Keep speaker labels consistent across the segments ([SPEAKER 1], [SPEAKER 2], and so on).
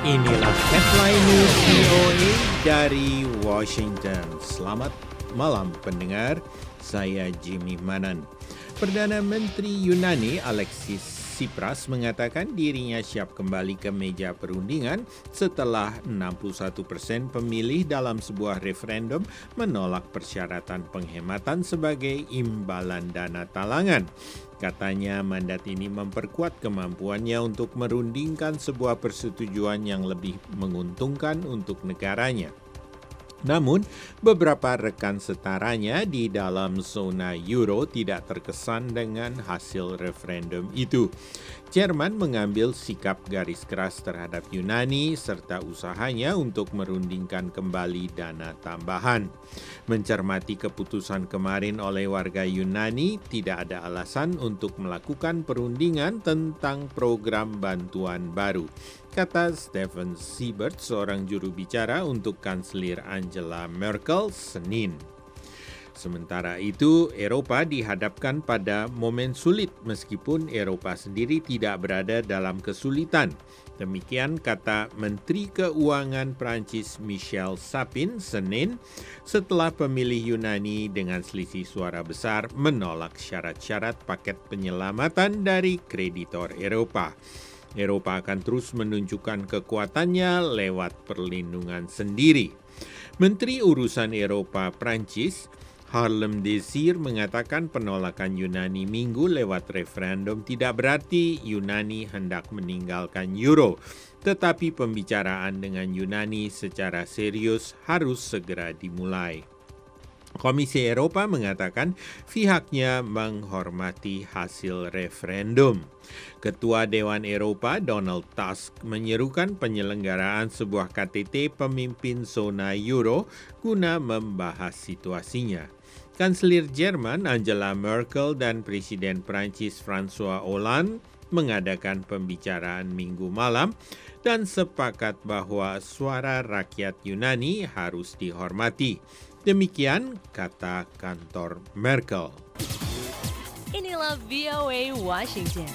[SPEAKER 1] Inilah headline news VOA dari Washington. Selamat malam pendengar, saya Jimmy Manan. Perdana Menteri Yunani Alexis Tsipras mengatakan dirinya siap kembali ke meja perundingan setelah 61% pemilih dalam sebuah referendum menolak persyaratan penghematan sebagai imbalan dana talangan. Katanya mandat ini memperkuat kemampuannya untuk merundingkan sebuah persetujuan yang lebih menguntungkan untuk negaranya. Namun, beberapa rekan setaranya di dalam zona euro tidak terkesan dengan hasil referendum itu. Jerman mengambil sikap garis keras terhadap Yunani serta usahanya untuk merundingkan kembali dana tambahan. Mencermati keputusan kemarin oleh warga Yunani, tidak ada alasan untuk melakukan perundingan tentang program bantuan baru, kata Steffen Seibert, seorang juru bicara untuk Kanselir Angela Merkel, Senin. Sementara itu, Eropa dihadapkan pada momen sulit meskipun Eropa sendiri tidak berada dalam kesulitan. Demikian kata Menteri Keuangan Prancis Michel Sapin Senin setelah pemilih Yunani dengan selisih suara besar menolak syarat-syarat paket penyelamatan dari kreditor Eropa. Eropa akan terus menunjukkan kekuatannya lewat perlindungan sendiri. Menteri Urusan Eropa Prancis Harlem Désir mengatakan penolakan Yunani Minggu lewat referendum tidak berarti Yunani hendak meninggalkan euro, tetapi pembicaraan dengan Yunani secara serius harus segera dimulai. Komisi Eropa mengatakan pihaknya menghormati hasil referendum. Ketua Dewan Eropa Donald Tusk menyerukan penyelenggaraan sebuah KTT pemimpin zona euro guna membahas situasinya. Kanselir Jerman Angela Merkel dan Presiden Prancis François Hollande mengadakan pembicaraan Minggu malam dan sepakat bahwa suara rakyat Yunani harus dihormati. Demikian kata kantor Merkel.
[SPEAKER 2] Inilah VOA Washington.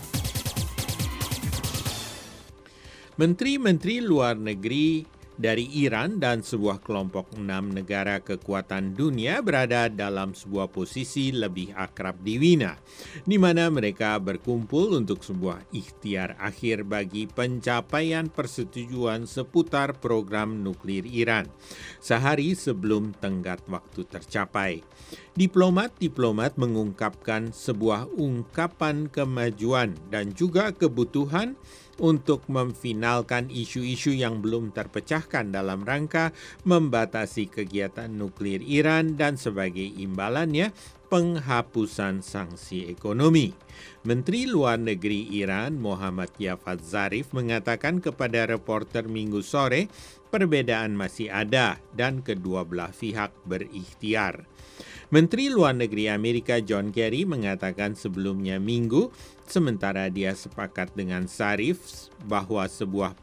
[SPEAKER 1] Menteri-menteri luar negeri dari Iran dan sebuah kelompok 6 negara kekuatan dunia berada dalam sebuah posisi lebih akrab di Wina, di mana mereka berkumpul untuk sebuah ikhtiar akhir bagi pencapaian persetujuan seputar program nuklir Iran, sehari sebelum tenggat waktu tercapai. Diplomat-diplomat mengungkapkan sebuah ungkapan kemajuan dan juga kebutuhan untuk memfinalkan isu-isu yang belum terpecahkan dalam rangka membatasi kegiatan nuklir Iran dan sebagai imbalannya penghapusan sanksi ekonomi. Menteri Luar Negeri Iran Muhammad Javad Zarif mengatakan kepada reporter Minggu sore, perbedaan masih ada dan kedua belah pihak berikhtiar. Menteri Luar Negeri Amerika John Kerry mengatakan sebelumnya Minggu, sementara dia sepakat dengan Zarif bahwa sebuah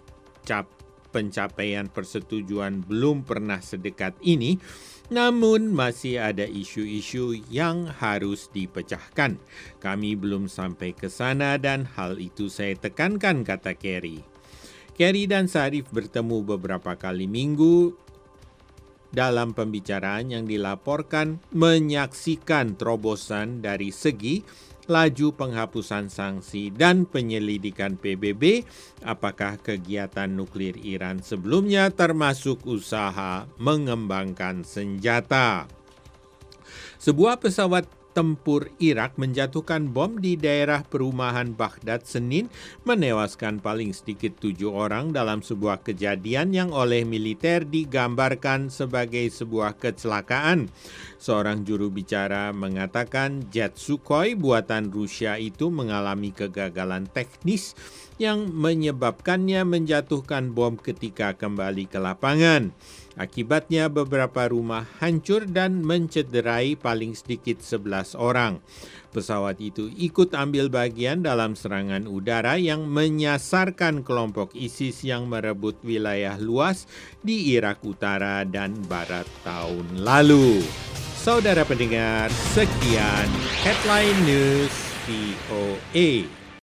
[SPEAKER 1] pencapaian persetujuan belum pernah sedekat ini, namun masih ada isu-isu yang harus dipecahkan. Kami belum sampai ke sana dan hal itu saya tekankan, kata Kerry. Kerry dan Zarif bertemu beberapa kali Minggu dalam pembicaraan yang dilaporkan menyaksikan terobosan dari segi laju penghapusan sanksi dan penyelidikan PBB apakah kegiatan nuklir Iran sebelumnya termasuk usaha mengembangkan senjata. Sebuah pesawat tempur Irak menjatuhkan bom di daerah perumahan Baghdad Senin, menewaskan paling sedikit 7 orang dalam sebuah kejadian yang oleh militer digambarkan sebagai sebuah kecelakaan. Seorang juru bicara mengatakan jet Sukhoi buatan Rusia itu mengalami kegagalan teknis yang menyebabkannya menjatuhkan bom ketika kembali ke lapangan. Akibatnya beberapa rumah hancur dan mencederai paling sedikit 11 orang. Pesawat itu ikut ambil bagian dalam serangan udara yang menyasarkan kelompok ISIS yang merebut wilayah luas di Irak Utara dan Barat tahun lalu. Saudara pendengar, sekian Headline News VOA.